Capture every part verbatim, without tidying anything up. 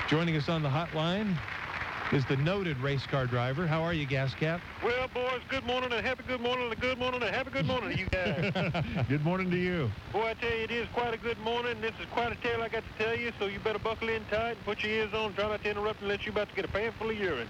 Joining us on the hotline is the noted race car driver. How are you, Gas Cap? Well, boys, good morning and happy good morning and a good morning and happy good morning to you guys. Good morning to you. Boy, I tell you, it is quite a good morning. This is quite a tale I got to tell you, so you better buckle in tight and put your ears on. Try not to interrupt unless you're about to get a pan full of urine.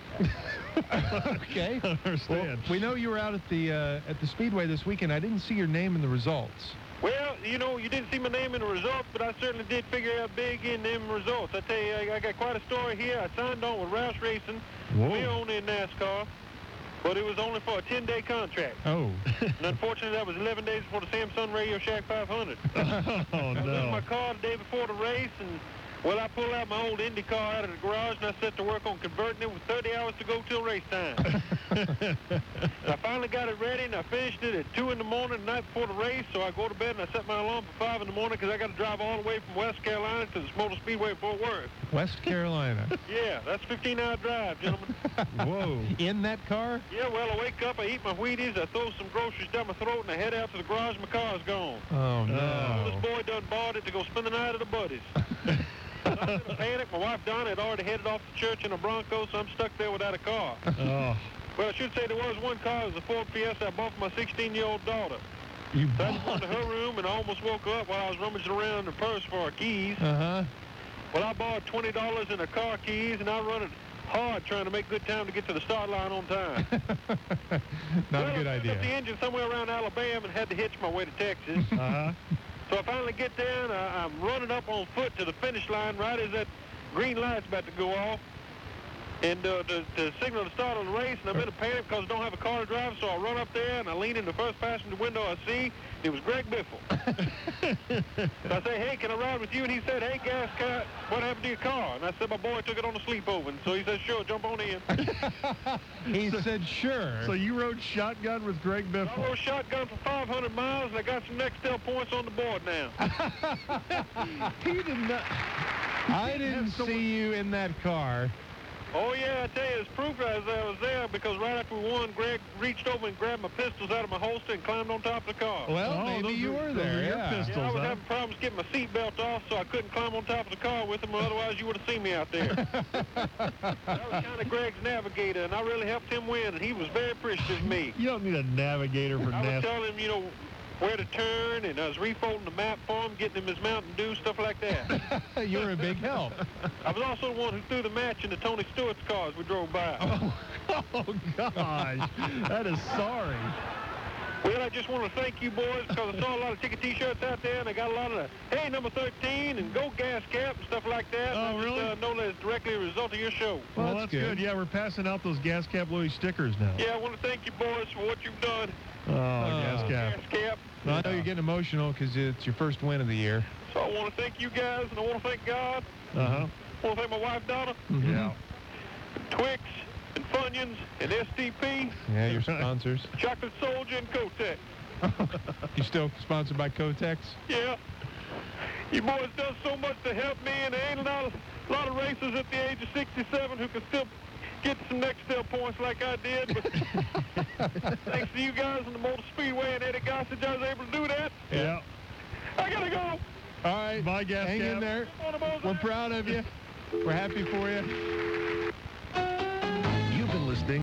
Okay. I understand. Well, we know you were out at the uh, at the Speedway this weekend. I didn't see your name in the results. Well, you know, you didn't see my name in the results, but I certainly did figure out big in them results. I tell you, I, I got quite a story here. I signed on with Roush Racing. Whoa. We own in NASCAR, but it was only for a ten-day contract. Oh. And unfortunately, that was eleven days before the Samsung Radio Shack five hundred. Oh, I was in no. my car the day before the race, and, well, I pulled out my old Indy car out of the garage, and I set to work on converting it with thirty hours to go till race time. I finally got it ready, and I finished it at two in the morning the night before the race, so I go to bed, and I set my alarm for five in the morning because I got to drive all the way from West Carolina to the Motor Speedway in Fort Worth. West Carolina. Yeah, that's a fifteen-hour drive, gentlemen. Whoa. In that car? Yeah, well, I wake up, I eat my Wheaties, I throw some groceries down my throat, and I head out to the garage, and my car's gone. Oh, no. Oh. This boy done bought it to go spend the night at the buddies. I was in a panic. My wife Donna had already headed off to church in a Bronco, so I'm stuck there without a car. Oh. Well, I should say there was one car. It was a Ford Fiesta I bought for my sixteen-year-old daughter. You So I just bought went to her room, and I almost woke her up while I was rummaging around in the purse for her keys. Uh-huh. Well, I borrowed twenty dollars in her car keys, and I run it hard trying to make good time to get to the start line on time. Not well, a good I picked up the idea. engine somewhere around Alabama and had to hitch my way to Texas. Uh-huh. So I finally get there, and I, I'm running up on foot to the finish line right as that green light's about to go off. And uh, to, to signal the start of the race, and I'm in a panic because I don't have a car to drive, so I run up there, and I lean in the first passenger window I see. It was Greg Biffle. So I say, hey, can I ride with you? And he said, hey, Gas Cat, what happened to your car? And I said, my boy took it on a sleepover. And so he said, sure, jump on in. He said, sure. So you rode shotgun with Greg I Biffle? rode shotgun for five hundred miles, and I got some Nextel points on the board now. He did not. I didn't have someone- see you in that car. Oh, yeah, I tell you, it's proof I was, I was there because right after we won, Greg reached over and grabbed my pistols out of my holster and climbed on top of the car. Well, Oh, maybe those you are- were those there, are your yeah. pistols. Yeah, I was huh? having problems getting my seatbelt off, so I couldn't climb on top of the car with him, or otherwise you would have seen me out there. I was kind of Greg's navigator, and I really helped him win, and he was very appreciative of me. You don't need a navigator for I was NASCAR. telling him, you know, where to turn, and I was refolding the map for him, getting him his Mountain Dew, stuff like that. You were a big help. I was also the one who threw the match into Tony Stewart's car as we drove by. Oh, oh, gosh. That is sorry. Well, I just want to thank you boys because I saw a lot of ticket T-shirts out there, and I got a lot of the, hey, number thirteen, and go Gas Cap, and stuff like that. Oh, and I just, really? uh, know that it's directly a result of your show. Well, Well, that's that's good. good. Yeah, we're passing out those Gas Cap Louis stickers now. Yeah, I want to thank you boys for what you've done. Oh, Gas Cap. Gas Cap. Well, I know you're getting emotional because it's your first win of the year. So I want to thank you guys, and I want to thank God. Uh-huh. I want to thank my wife, Donna, Mhm. Yeah. Twix, and Funyuns, and S T P, Yeah, your sponsors. Chocolate Soldier, and Kotex. You still sponsored by Kotex? Yeah. You boys done so much to help me, and there ain't a lot of, lot of racers at the age of sixty-seven who can still get some Nextel points like I did. But thanks to you guys in the Motor Speedway and Eddie Gossage, I was able to do that. Yeah. I gotta go. All right. Bye, Gas Hang Cap. in there. Come on, boys. We're proud of you. We're happy for you. You've been listening